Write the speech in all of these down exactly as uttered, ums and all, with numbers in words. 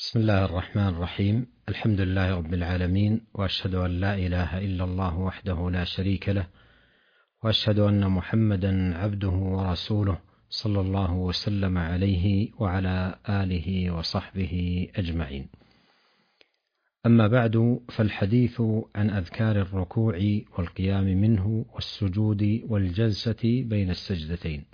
بسم الله الرحمن الرحيم. الحمد لله رب العالمين، وأشهد أن لا إله إلا الله وحده لا شريك له، وأشهد أن محمدا عبده ورسوله صلى الله وسلم عليه وعلى آله وصحبه أجمعين. أما بعد، فالحديث عن أذكار الركوع والقيام منه والسجود والجلسة بين السجدتين.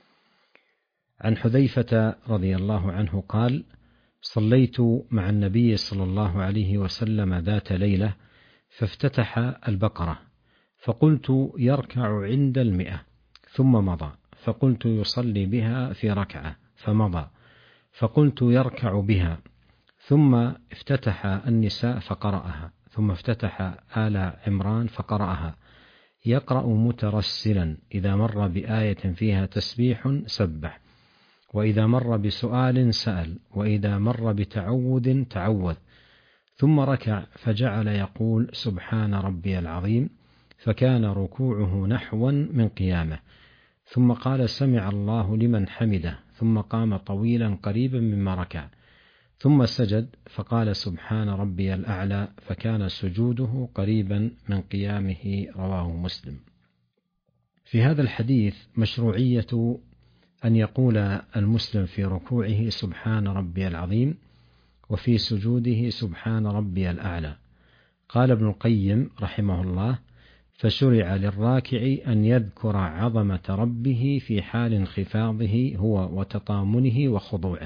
عن حذيفة رضي الله عنه قال: صليت مع النبي صلى الله عليه وسلم ذات ليلة فافتتح البقرة، فقلت يركع عند المئة ثم مضى، فقلت يصلي بها في ركعة فمضى، فقلت يركع بها، ثم افتتح النساء فقرأها، ثم افتتح آل عمران فقرأها، يقرأ مترسلا، إذا مر بآية فيها تسبيح سبح، وإذا مر بسؤال سأل، وإذا مر بتعوذ تعوذ، ثم ركع فجعل يقول سبحان ربي العظيم، فكان ركوعه نحوا من قيامه، ثم قال سمع الله لمن حمده، ثم قام طويلا قريبا مما ركع، ثم سجد فقال سبحان ربي الأعلى، فكان سجوده قريبا من قيامه. رواه مسلم. في هذا الحديث مشروعية أن يقول المسلم في ركوعه سبحان ربي العظيم، وفي سجوده سبحان ربي الأعلى. قال ابن القيم رحمه الله: فشرع للراكع أن يذكر عظمة ربه في حال انخفاضه هو وتطامنه وخضوعه،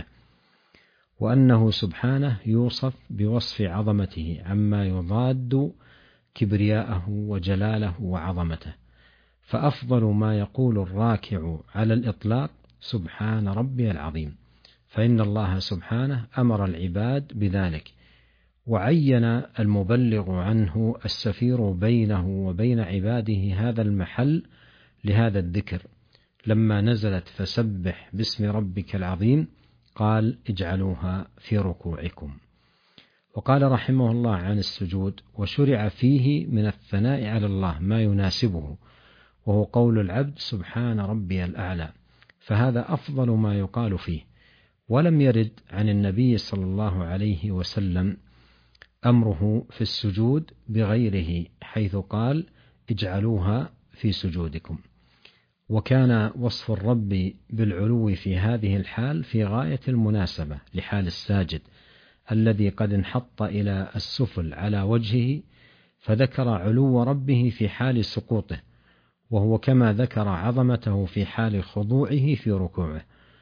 وأنه سبحانه يوصف بوصف عظمته عما يضاد كبرياءه وجلاله وعظمته، فأفضل ما يقول الراكع على الإطلاق سبحان ربي العظيم، فإن الله سبحانه أمر العباد بذلك، وعين المبلغ عنه السفير بينه وبين عباده هذا المحل لهذا الذكر، لما نزلت فسبح باسم ربك العظيم قال اجعلوها في ركوعكم. وقال رحمه الله عن السجود: وشرع فيه من الثناء على الله ما يناسبه، وهو قول العبد سبحان ربي الأعلى، فهذا أفضل ما يقال فيه. ولم يرد عن النبي صلى الله عليه وسلم أمره في السجود بغيره، حيث قال اجعلوها في سجودكم. وكان وصف الرب بالعلو في هذه الحال في غاية المناسبة لحال الساجد الذي قد انحط إلى السفل على وجهه، فذكر علو ربه في حال سقوطه، وهو كما ذكر عظمته في حال خضوعه في ركوعه،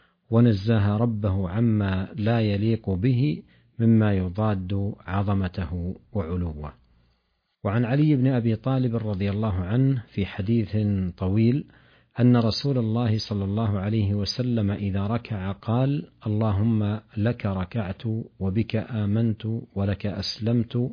ونزه ربه عما لا يليق به مما يضاد عظمته وعلوه. وعن علي بن أبي طالب رضي الله عنه في حديث طويل أن رسول الله صلى الله عليه وسلم إذا ركع قال: اللهم لك ركعت وبك آمنت ولك أسلمت،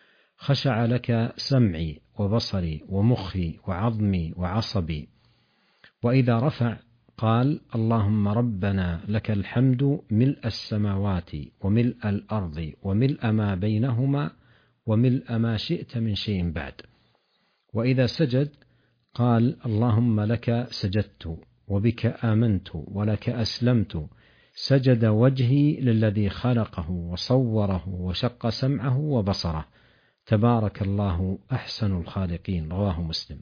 خشع لك سمعي وبصري ومخي وعظمي وعصبي. وإذا رفع قال: اللهم ربنا لك الحمد ملء السماوات وملء الأرض وملء ما بينهما وملء ما شئت من شيء بعد. وإذا سجد قال: اللهم لك سجدت وبك آمنت ولك أسلمت، سجد وجهي للذي خلقه وصوره وشق سمعه وبصره، تبارك الله أحسن الخالقين. رواه مسلم.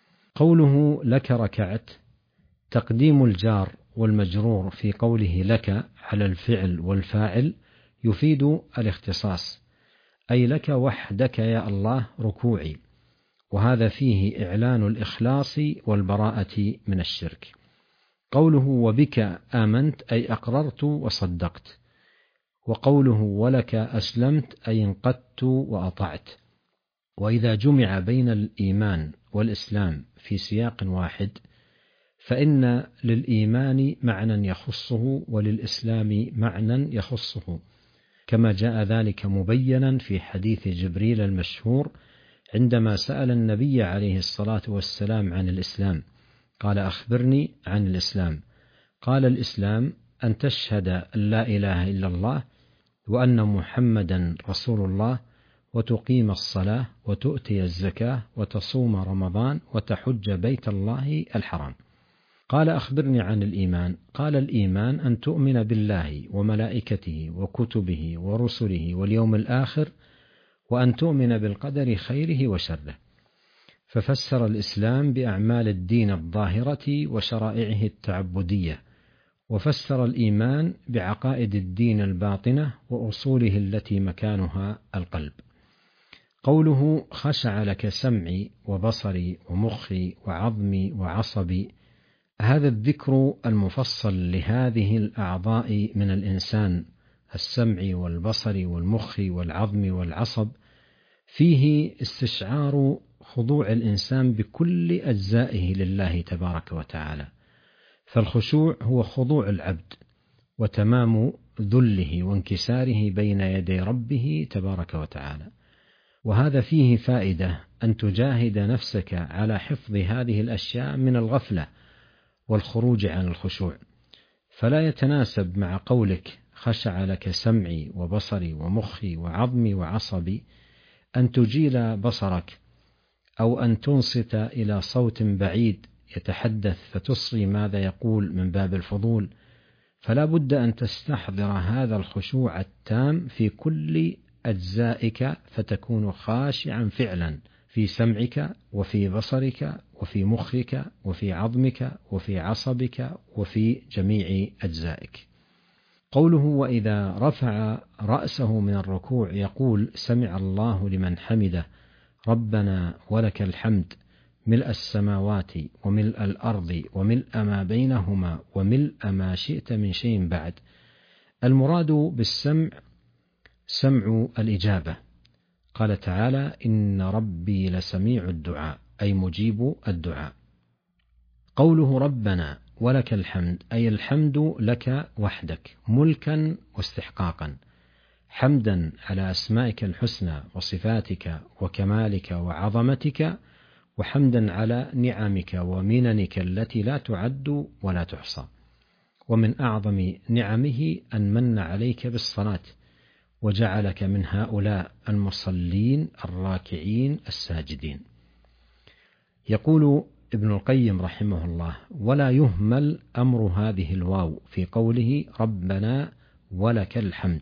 قوله لك ركعت، تقديم الجار والمجرور في قوله لك على الفعل والفاعل يفيد الاختصاص، أي لك وحدك يا الله ركوعي، وهذا فيه إعلان الإخلاص والبراءة من الشرك. قوله وبك آمنت أي أقررت وصدقت، وقوله ولك أسلمت أي انقدت وأطعت. وإذا جمع بين الإيمان والإسلام في سياق واحد فإن للإيمان معنى يخصه وللإسلام معنى يخصه، كما جاء ذلك مبينا في حديث جبريل المشهور عندما سأل النبي عليه الصلاة والسلام عن الإسلام، قال: أخبرني عن الإسلام. قال: الإسلام أن تشهد أن لا إله إلا الله وأن محمدا رسول الله، وتقيم الصلاة وتؤتي الزكاة وتصوم رمضان وتحج بيت الله الحرام. قال أخبرني عن الإيمان. قال الإيمان أن تؤمن بالله وملائكته وكتبه ورسله واليوم الآخر، وأن تؤمن بالقدر خيره وشره. ففسر الإسلام بأعمال الدين الظاهرة وشرائعه التعبدية، وفسر الإيمان بعقائد الدين الباطنة وأصوله التي مكانها القلب. قوله خشع لك سمعي وبصري ومخي وعظمي وعصبي، هذا الذكر المفصل لهذه الأعضاء من الإنسان، السمع والبصر والمخ والعظم والعصب، فيه استشعار خضوع الإنسان بكل أجزائه لله تبارك وتعالى. فالخشوع هو خضوع العبد وتمام ذله وانكساره بين يدي ربه تبارك وتعالى. وهذا فيه فائدة أن تجاهد نفسك على حفظ هذه الأشياء من الغفلة والخروج عن الخشوع، فلا يتناسب مع قولك خشع لك سمعي وبصري ومخي وعظمي وعصبي أن تجيل بصرك أو أن تنصت إلى صوت بعيد يتحدث فتصغي ماذا يقول من باب الفضول. فلا بد أن تستحضر هذا الخشوع التام في كل أجزائك، فتكون خاشعا فعلا في سمعك وفي بصرك وفي مخك وفي عظمك وفي عصبك وفي جميع أجزائك. قوله وإذا رفع رأسه من الركوع يقول سمع الله لمن حمده ربنا ولك الحمد ملء السماوات وملء الأرض وملء ما بينهما وملء ما شئت من شيء بعد. المراد بالسمع سمع الإجابة. قال تعالى إن ربي لسميع الدعاء، أي مجيب الدعاء. قوله ربنا ولك الحمد، أي الحمد لك وحدك ملكا واستحقاقا، حمدا على أسمائك الحسنى وصفاتك وكمالك وعظمتك، وحمدا على نعمك ومننك التي لا تعد ولا تحصى. ومن أعظم نعمه أن من عليك بالصلاة وجعلك من هؤلاء المصلين الراكعين الساجدين. يقول ابن القيم رحمه الله ولا يهمل أمر هذه الواو في قوله ربنا ولك الحمد،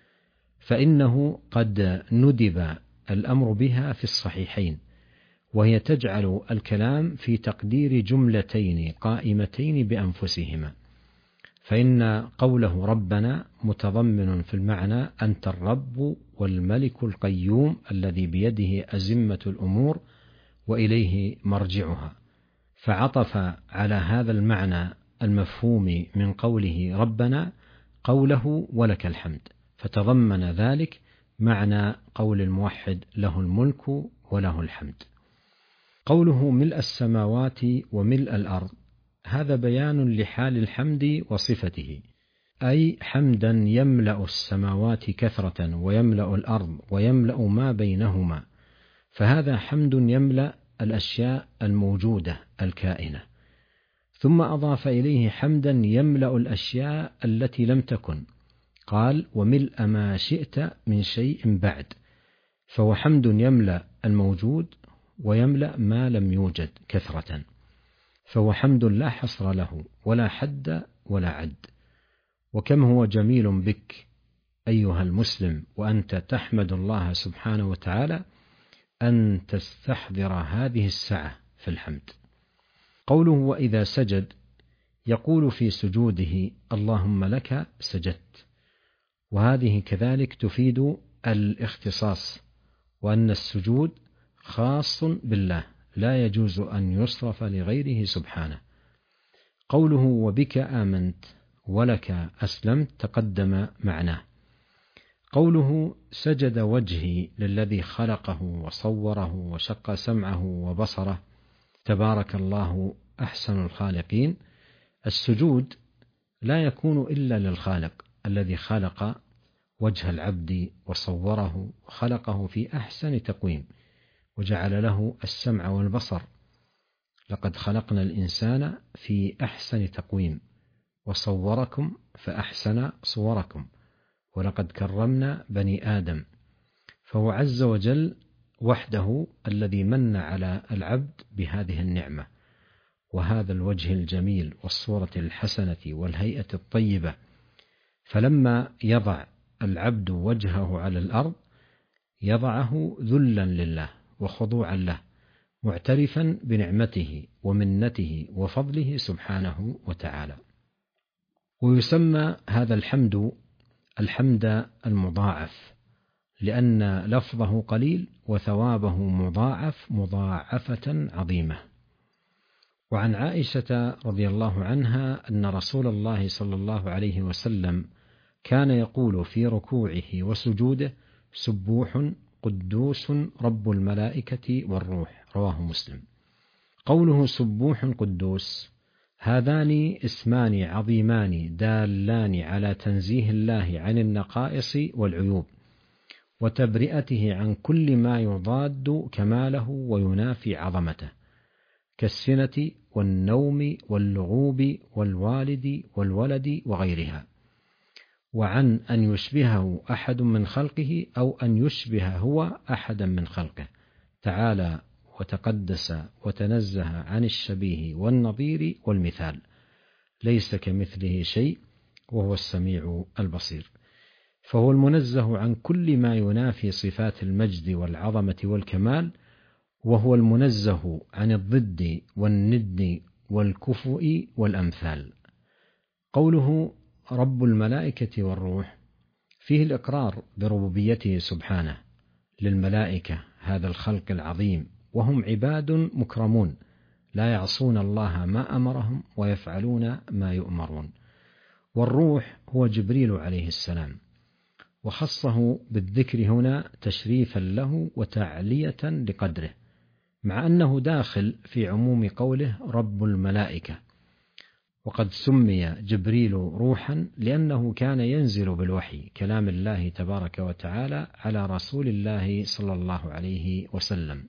فإنه قد ندب الأمر بها في الصحيحين، وهي تجعل الكلام في تقدير جملتين قائمتين بأنفسهما. فإن قوله ربنا متضمن في المعنى أنت الرب والملك القيوم الذي بيده أزمة الأمور وإليه مرجعها، فعطف على هذا المعنى المفهوم من قوله ربنا قوله ولك الحمد، فتضمن ذلك معنى قول الموحد له الملك وله الحمد. قوله ملء السماوات وملء الأرض، هذا بيان لحال الحمد وصفته، أي حمدا يملأ السماوات كثرة ويملأ الأرض ويملأ ما بينهما، فهذا حمد يملأ الأشياء الموجودة الكائنة. ثم أضاف إليه حمدا يملأ الأشياء التي لم تكن، قال وملء ما شئت من شيء بعد، فهو حمد يملأ الموجود ويملأ ما لم يوجد كثرة، فهو حمد لا حصر له ولا حد ولا عد. وكم هو جميل بك أيها المسلم وأنت تحمد الله سبحانه وتعالى أن تستحضر هذه السعة في الحمد. قوله وإذا سجد، يقول في سجوده اللهم لك سجدت، وهذه كذلك تفيد الاختصاص، وأن السجود خاص بالله لا يجوز أن يصرف لغيره سبحانه. قوله وبك آمنت ولك أسلمت تقدم معناه. قوله سجد وجهي للذي خلقه وصوره وشق سمعه وبصره تبارك الله أحسن الخالقين، السجود لا يكون إلا للخالق الذي خلق وجه العبد وصوره وخلقه في أحسن تقويم وجعل له السمع والبصر. لقد خلقنا الإنسان في أحسن تقويم وصوركم فأحسن صوركم ولقد كرمنا بني آدم. فهو عز وجل وحده الذي من على العبد بهذه النعمة، وهذا الوجه الجميل والصورة الحسنة والهيئة الطيبة. فلما يضع العبد وجهه على الأرض يضعه ذلا لله وخضوعا له، معترفا بنعمته ومنته وفضله سبحانه وتعالى. ويسمى هذا الحمد الحمد المضاعف، لأن لفظه قليل وثوابه مضاعف مضاعفة عظيمة. وعن عائشة رضي الله عنها أن رسول الله صلى الله عليه وسلم كان يقول في ركوعه وسجوده: سبوح قدوس رب الملائكة والروح، رواه مسلم. قوله سبوح قدوس هذان اسمان عظيمان دالان على تنزيه الله عن النقائص والعيوب وتبرئته عن كل ما يضاد كماله وينافي عظمته، كالسنة والنوم واللغوب والوالد والولد وغيرها، وعن أن يشبهه أحد من خلقه أو أن يشبه هو أحدا من خلقه، تعالى وتقدس وتنزه عن الشبيه والنظير والمثال، ليس كمثله شيء وهو السميع البصير. فهو المنزه عن كل ما ينافي صفات المجد والعظمة والكمال، وهو المنزه عن الضد والند والكفؤ والأمثال. قوله رب الملائكة والروح فيه الإقرار بربوبيته سبحانه للملائكة، هذا الخلق العظيم، وهم عباد مكرمون لا يعصون الله ما أمرهم ويفعلون ما يؤمرون. والروح هو جبريل عليه السلام، وخصه بالذكر هنا تشريفا له وتعلية لقدره، مع أنه داخل في عموم قوله رب الملائكة. وقد سمي جبريل روحا لأنه كان ينزل بالوحي كلام الله تبارك وتعالى على رسول الله صلى الله عليه وسلم.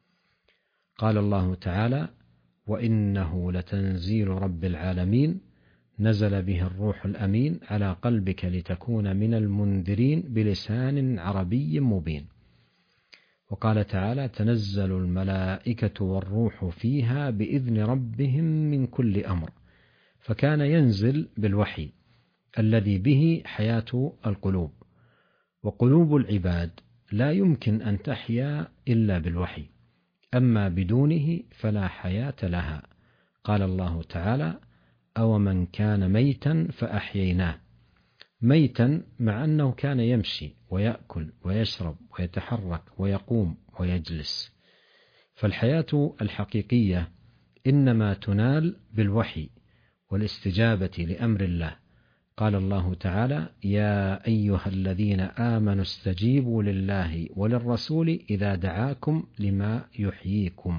قال الله تعالى: وإنه لتنزيل رب العالمين نزل به الروح الأمين على قلبك لتكون من المنذرين بلسان عربي مبين. وقال تعالى: تنزل الملائكة والروح فيها بإذن ربهم من كل أمر. فكان ينزل بالوحي الذي به حياة القلوب، وقلوب العباد لا يمكن أن تحيا إلا بالوحي، أما بدونه فلا حياة لها. قال الله تعالى: أو من كان ميتا فأحييناه، ميتا مع أنه كان يمشي ويأكل ويشرب ويتحرك ويقوم ويجلس. فالحياة الحقيقية إنما تنال بالوحي والاستجابة لأمر الله. قال الله تعالى: يا أيها الذين آمنوا استجيبوا لله وللرسول إذا دعاكم لما يحييكم.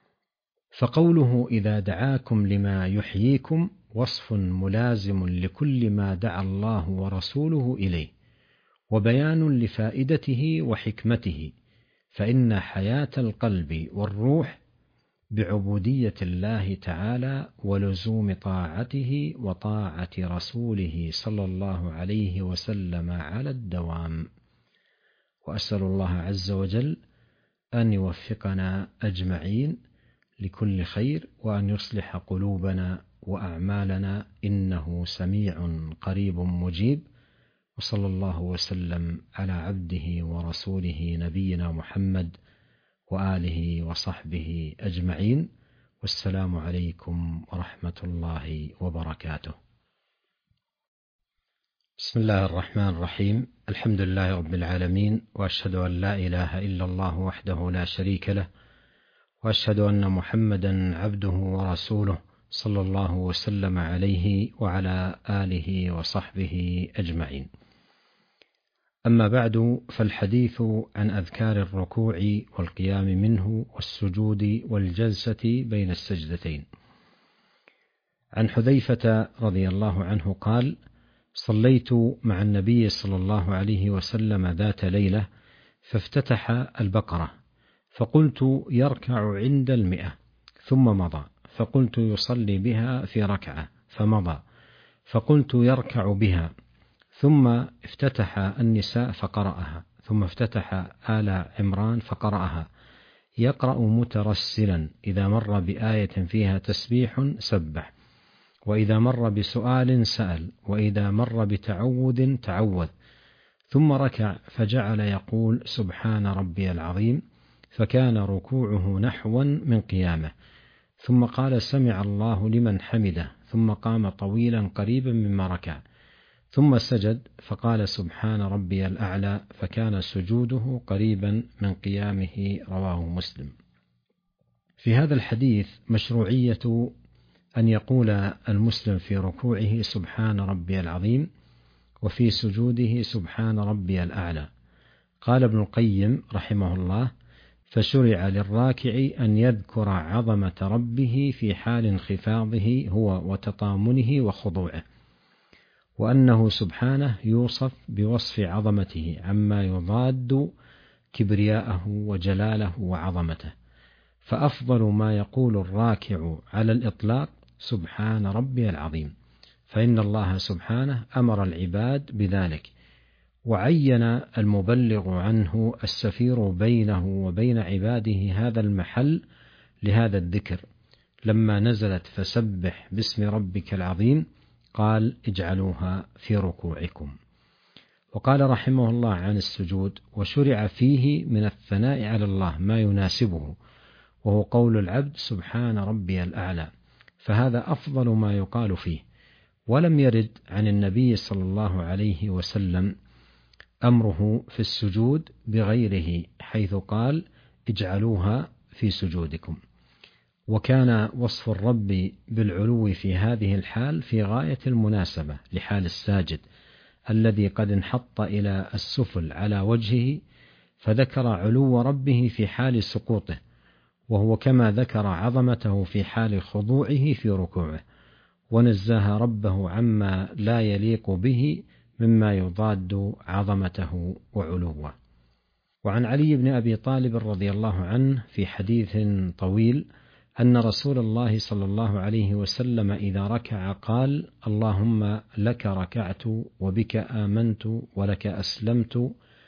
فقوله إذا دعاكم لما يحييكم وصف ملازم لكل ما دعا الله ورسوله إليه، وبيان لفائدته وحكمته، فإن حياة القلب والروح بعبودية الله تعالى ولزوم طاعته وطاعة رسوله صلى الله عليه وسلم على الدوام. وأسأل الله عز وجل أن يوفقنا أجمعين لكل خير، وأن يصلح قلوبنا وأعمالنا، إنه سميع قريب مجيب. وصلى الله وسلم على عبده ورسوله نبينا محمد وآله وصحبه أجمعين، والسلام عليكم ورحمة الله وبركاته. بسم الله الرحمن الرحيم، الحمد لله رب العالمين، وأشهد أن لا إله إلا الله وحده لا شريك له، وأشهد أن محمدا عبده ورسوله صلى الله وسلم عليه وعلى آله وصحبه أجمعين. أما بعد، فالحديث عن أذكار الركوع والقيام منه والسجود والجلسة بين السجدتين. عن حذيفة رضي الله عنه قال: صليت مع النبي صلى الله عليه وسلم ذات ليلة فافتتح البقرة، فقلت يركع عند المئة ثم مضى، فقلت يصلي بها في ركعة فمضى، فقلت يركع بها، ثم افتتح النساء فقرأها، ثم افتتح آل عمران فقرأها، يقرأ مترسلا، إذا مر بآية فيها تسبيح سبح، وإذا مر بسؤال سأل، وإذا مر بتعوذ تعوذ، ثم ركع فجعل يقول سبحان ربي العظيم، فكان ركوعه نحوا من قيامه، ثم قال سمع الله لمن حمده، ثم قام طويلا قريبا مما ركع، ثم سجد فقال سبحان ربي الأعلى، فكان سجوده قريبا من قيامه. رواه مسلم. في هذا الحديث مشروعية أن يقول المسلم في ركوعه سبحان ربي العظيم، وفي سجوده سبحان ربي الأعلى. قال ابن القيم رحمه الله: فشرع للراكع أن يذكر عظمة ربه في حال انخفاضه هو وتطامنه وخضوعه، وأنه سبحانه يوصف بوصف عظمته عما يضاد كبرياءه وجلاله وعظمته، فأفضل ما يقول الراكع على الإطلاق سبحان ربي العظيم، فإن الله سبحانه أمر العباد بذلك، وعين المبلغ عنه السفير بينه وبين عباده هذا المحل لهذا الذكر، لما نزلت فسبح باسم ربك العظيم قال اجعلوها في ركوعكم. وقال رحمه الله عن السجود: وشرع فيه من الثناء على الله ما يناسبه، وهو قول العبد سبحان ربي الأعلى، فهذا أفضل ما يقال فيه. ولم يرد عن النبي صلى الله عليه وسلم أمره في السجود بغيره، حيث قال اجعلوها في سجودكم. وكان وصف الرب بالعلو في هذه الحال في غاية المناسبة لحال الساجد الذي قد انحط إلى السفل على وجهه، فذكر علو ربه في حال سقوطه، وهو كما ذكر عظمته في حال خضوعه في ركوعه، ونزه ربه عما لا يليق به مما يضاد عظمته وعلوه. وعن علي بن أبي طالب رضي الله عنه في حديث طويل أن رسول الله صلى الله عليه وسلم إذا ركع قال: اللهم لك ركعت وبك آمنت ولك أسلمت،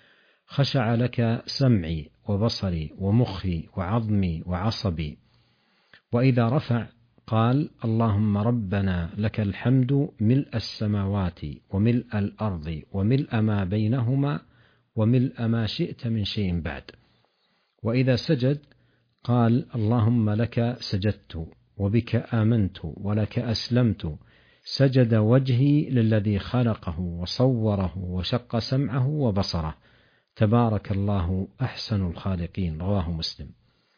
خشع لك سمعي وبصري ومخي وعظمي وعصبي. وإذا رفع قال: اللهم ربنا لك الحمد ملء السماوات وملء الأرض وملء ما بينهما وملء ما شئت من شيء بعد. وإذا سجد قال: اللهم لك سجدت وبك آمنت ولك أسلمت، سجد وجهي للذي خلقه وصوره وشق سمعه وبصره، تبارك الله أحسن الخالقين. رواه مسلم.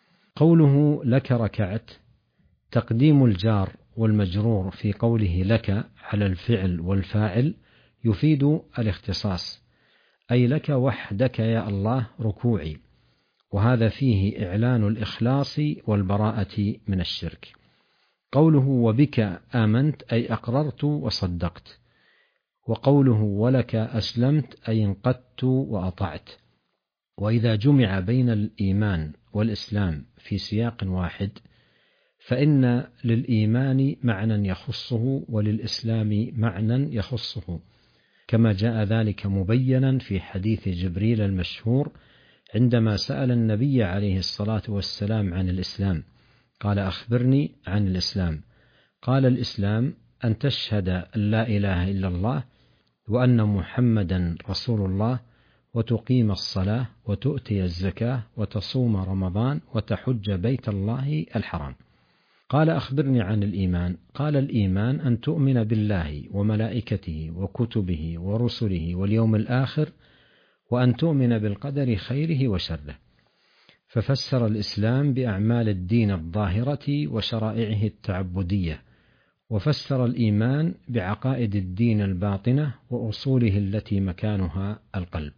قوله لك ركعت، تقديم الجار والمجرور في قوله لك على الفعل والفاعل يفيد الاختصاص، أي لك وحدك يا الله ركوعي، وهذا فيه إعلان الإخلاص والبراءة من الشرك. قوله وبك آمنت أي أقررت وصدقت، وقوله ولك أسلمت أي انقدت وأطعت. وإذا جمع بين الإيمان والإسلام في سياق واحد فإن للإيمان معنى يخصه وللإسلام معنى يخصه، كما جاء ذلك مبينا في حديث جبريل المشهور عندما سأل النبي عليه الصلاة والسلام عن الإسلام، قال: أخبرني عن الإسلام. قال: الإسلام أن تشهد أن لا إله إلا الله وأن محمدا رسول الله، وتقيم الصلاة وتؤتي الزكاة وتصوم رمضان وتحج بيت الله الحرام. قال: أخبرني عن الإيمان. قال: الإيمان أن تؤمن بالله وملائكته وكتبه ورسله واليوم الآخر، وأن تؤمن بالقدر خيره وشره. ففسر الإسلام بأعمال الدين الظاهرة وشرائعه التعبدية، وفسر الإيمان بعقائد الدين الباطنة وأصوله التي مكانها القلب.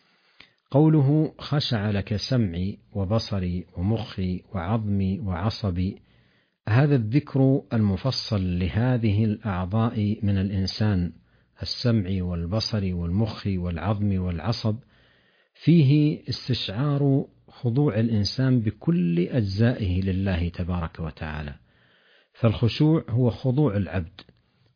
قوله خشع لك سمعي وبصري ومخي وعظمي وعصبي، هذا الذكر المفصل لهذه الأعضاء من الإنسان، السمع والبصر والمخ والعظم والعصب، فيه استشعار خضوع الإنسان بكل أجزائه لله تبارك وتعالى، فالخشوع هو خضوع العبد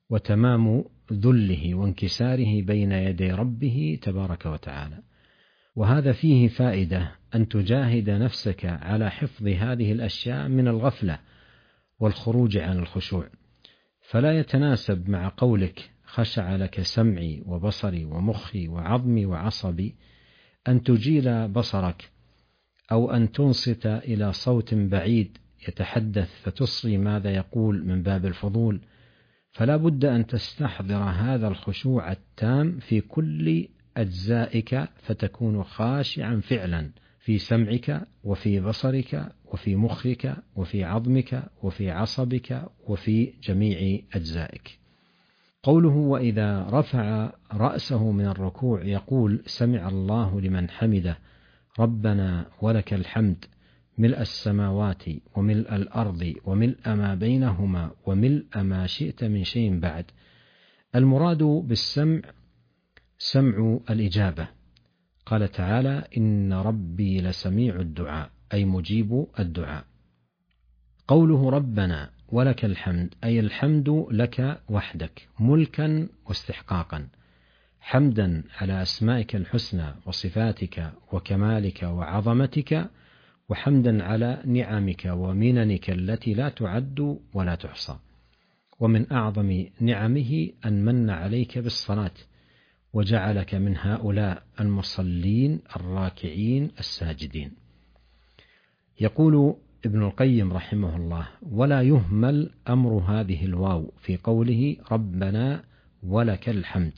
وتمام ذله وانكساره بين يدي ربه تبارك وتعالى. وهذا فيه فائدة أن تجاهد نفسك على حفظ هذه الأشياء من الغفلة والخروج عن الخشوع، فلا يتناسب مع قولك خشع لك سمعي وبصري ومخي وعظمي وعصبي أن تجيل بصرك أو أن تنصت إلى صوت بعيد يتحدث فتصغي ماذا يقول من باب الفضول، فلا بد أن تستحضر هذا الخشوع التام في كل أجزائك، فتكون خاشعا فعلا في سمعك وفي بصرك وفي مخك وفي عظمك وفي عصبك وفي جميع أجزائك. قوله وإذا رفع رأسه من الركوع يقول سمع الله لمن حمده ربنا ولك الحمد ملء السماوات وملء الأرض وملء ما بينهما وملء ما شئت من شيء بعد. المراد بالسمع سمع الإجابة، قال تعالى إن ربي لسميع الدعاء أي مجيب الدعاء. قوله ربنا ولك الحمد أي الحمد لك وحدك ملكا واستحقاقا، حمدا على أسمائك الحسنى وصفاتك وكمالك وعظمتك، وحمدا على نعمك ومننك التي لا تعد ولا تحصى. ومن أعظم نعمه أن من عليك بالصلاة وجعلك من هؤلاء المصلين الراكعين الساجدين. يقول ابن القيم رحمه الله ولا يهمل أمر هذه الواو في قوله ربنا ولك الحمد،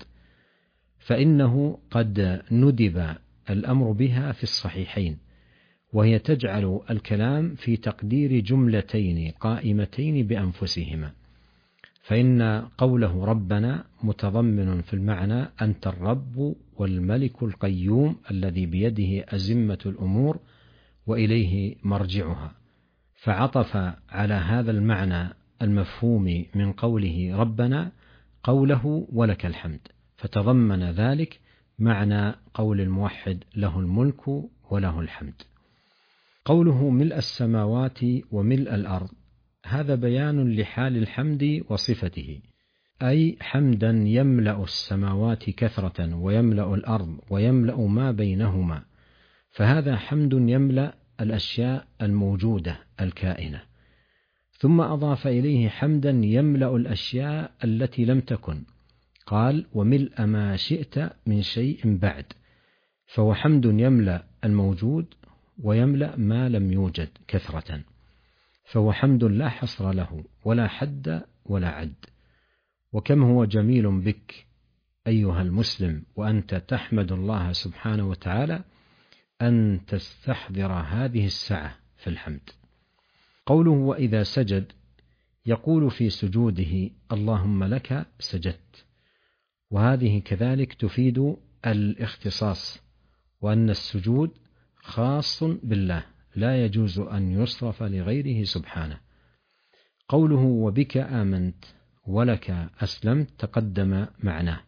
فإنه قد ندب الأمر بها في الصحيحين، وهي تجعل الكلام في تقدير جملتين قائمتين بأنفسهما، فإن قوله ربنا متضمن في المعنى أنت الرب والملك القيوم الذي بيده أزمة الأمور وإليه مرجعها، فعطف على هذا المعنى المفهوم من قوله ربنا قوله ولك الحمد، فتضمن ذلك معنى قول الموحد له الملك وله الحمد. قوله ملء السماوات وملء الأرض هذا بيان لحال الحمد وصفته، أي حمدا يملأ السماوات كثرة ويملأ الأرض ويملأ ما بينهما، فهذا حمد يملأ الأشياء الموجودة الكائنة. ثم أضاف إليه حمدا يملأ الأشياء التي لم تكن، قال وملء ما شئت من شيء بعد، فهو حمد يملأ الموجود ويملأ ما لم يوجد كثرة، فهو حمد لا حصر له ولا حد ولا عد. وكم هو جميل بك أيها المسلم وأنت تحمد الله سبحانه وتعالى أن تستحضر هذه السعة في الحمد. قوله وإذا سجد يقول في سجوده اللهم لك سجدت، وهذه كذلك تفيد الاختصاص، وأن السجود خاص بالله لا يجوز أن يصرف لغيره سبحانه. قوله وبك آمنت ولك أسلمت تقدم معناه.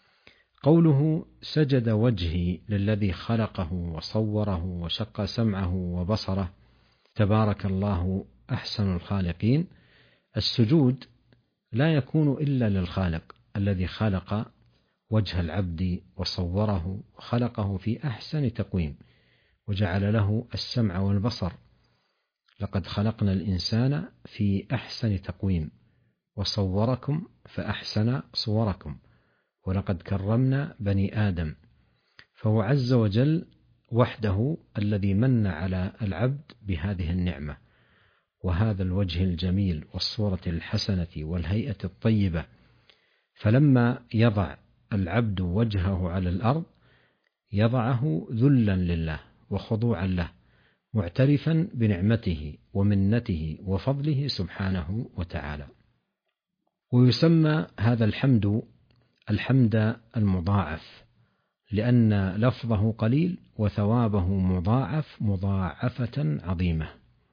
قوله سجد وجهي للذي خلقه وصوره وشق سمعه وبصره تبارك الله أحسن الخالقين. السجود لا يكون إلا للخالق الذي خلق وجه العبد وصوره وخلقه في أحسن تقويم وجعل له السمع والبصر. لقد خلقنا الإنسان في أحسن تقويم وصوركم فأحسن صوركم ولقد كرمنا بني آدم، فهو عز وجل وحده الذي من على العبد بهذه النعمة وهذا الوجه الجميل والصورة الحسنة والهيئة الطيبة. فلما يضع العبد وجهه على الأرض يضعه ذلا لله وخضوعا له معترفا بنعمته ومنته وفضله سبحانه وتعالى. ويسمى هذا الحمد الحمد المضاعف لأن لفظه قليل وثوابه مضاعف مضاعفة عظيمة.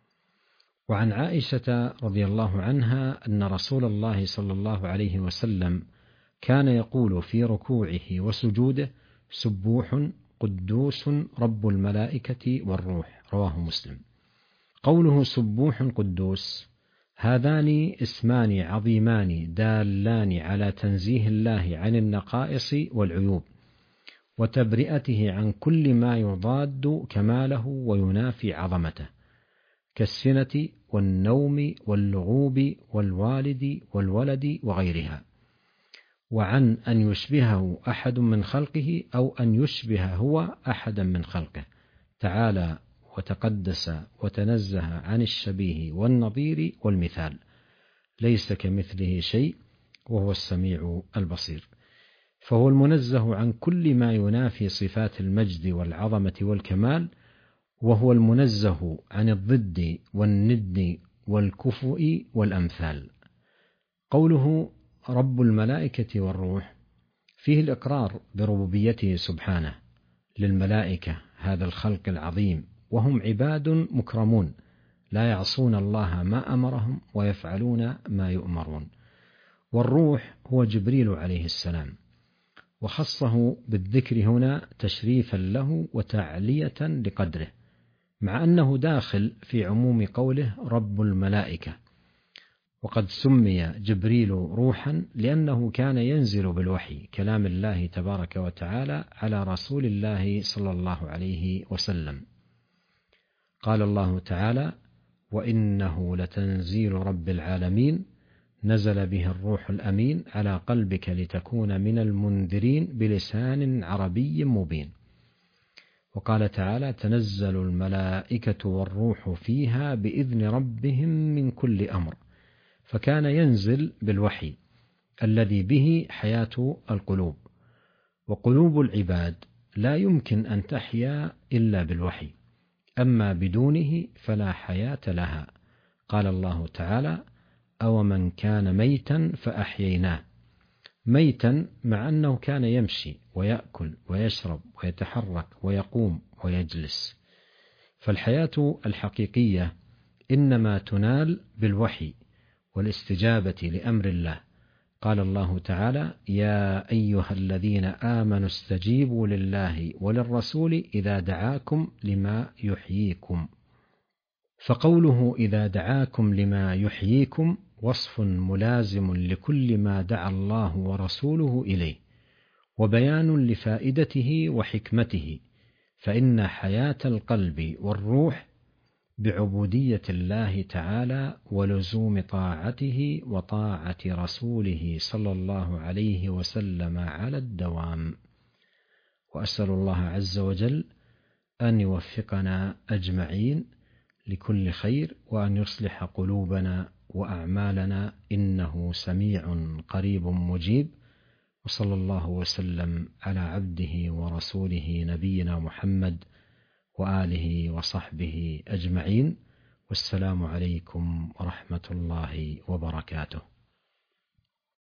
وعن عائشة رضي الله عنها أن رسول الله صلى الله عليه وسلم كان يقول في ركوعه وسجوده سبوح قدوس رب الملائكة والروح، رواه مسلم. قوله سبوح قدوس هذان اسمان عظيمان دالان على تنزيه الله عن النقائص والعيوب، وتبرئته عن كل ما يضاد كماله وينافي عظمته، كالسنة والنوم واللغوب والوالد والولد وغيرها، وعن أن يشبهه أحد من خلقه أو أن يشبه هو أحدا من خلقه، تعالى وتقدس وتنزه عن الشبيه والنظير والمثال، ليس كمثله شيء وهو السميع البصير. فهو المنزه عن كل ما ينافي صفات المجد والعظمة والكمال، وهو المنزه عن الضد والند والكفؤ والأمثال. قوله رب الملائكة والروح فيه الإقرار بربوبيته سبحانه للملائكة، هذا الخلق العظيم، وهم عباد مكرمون لا يعصون الله ما أمرهم ويفعلون ما يؤمرون. والروح هو جبريل عليه السلام، وخصه بالذكر هنا تشريفا له وتعلية لقدره، مع أنه داخل في عموم قوله رب الملائكة. وقد سمي جبريل روحا لأنه كان ينزل بالوحي كلام الله تبارك وتعالى على رسول الله صلى الله عليه وسلم. قال الله تعالى: وإنه لتنزيل رب العالمين نزل به الروح الأمين على قلبك لتكون من المنذرين بلسان عربي مبين. وقال تعالى: تنزل الملائكة والروح فيها بإذن ربهم من كل أمر. فكان ينزل بالوحي الذي به حياة القلوب، وقلوب العباد لا يمكن أن تحيا إلا بالوحي، أما بدونه فلا حياة لها. قال الله تعالى: أومن كان ميتا فأحييناه. ميتا مع أنه كان يمشي ويأكل ويشرب ويتحرك ويقوم ويجلس. فالحياة الحقيقية إنما تنال بالوحي والاستجابة لأمر الله. قال الله تعالى: يا أيها الذين آمنوا استجيبوا لله وللرسول إذا دعاكم لما يحييكم. فقوله إذا دعاكم لما يحييكم وصف ملازم لكل ما دعا الله ورسوله إليه، وبيان لفائدته وحكمته، فإن حياة القلب والروح بعبودية الله تعالى ولزوم طاعته وطاعة رسوله صلى الله عليه وسلم على الدوام. وأسأل الله عز وجل أن يوفقنا أجمعين لكل خير، وأن يصلح قلوبنا وأعمالنا، إنه سميع قريب مجيب. وصلى الله وسلم على عبده ورسوله نبينا محمد وآله وصحبه أجمعين، والسلام عليكم ورحمة الله وبركاته.